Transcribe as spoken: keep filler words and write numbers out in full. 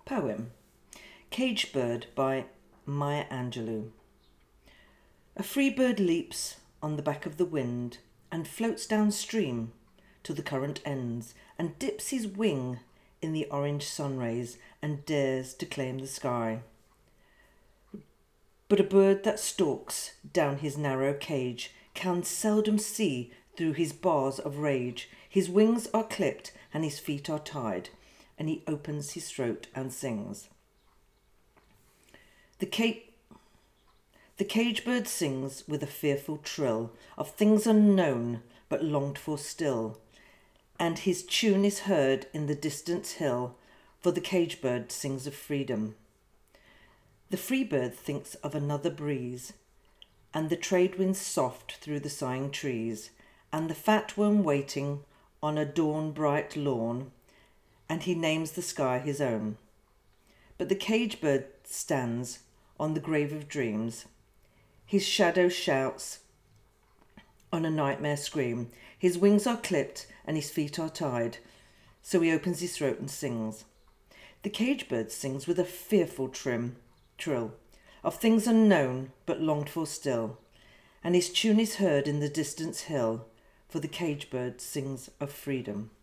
Poem. Cage Bird by Maya Angelou. A free bird leaps on the back of the wind and floats downstream till the current ends and dips his wing in the orange sun rays and dares to claim the sky. But a bird that stalks down his narrow cage can seldom see through his bars of rage. His wings are clipped and his feet are tied, and he opens his throat and sings. The, ca- the cage bird sings with a fearful trill of things unknown but longed for still, and his tune is heard in the distant hill, for the cage bird sings of freedom. The free bird thinks of another breeze, and the trade winds soft through the sighing trees, and the fat worm waiting on a dawn-bright lawn, and he names the sky his own. But the cage bird stands on the grave of dreams. His shadow shouts on a nightmare scream. His wings are clipped and his feet are tied, so he opens his throat and sings. The cage bird sings with a fearful trim, trill of things unknown but longed for still, and his tune is heard in the distant hill, for the cage bird sings of freedom.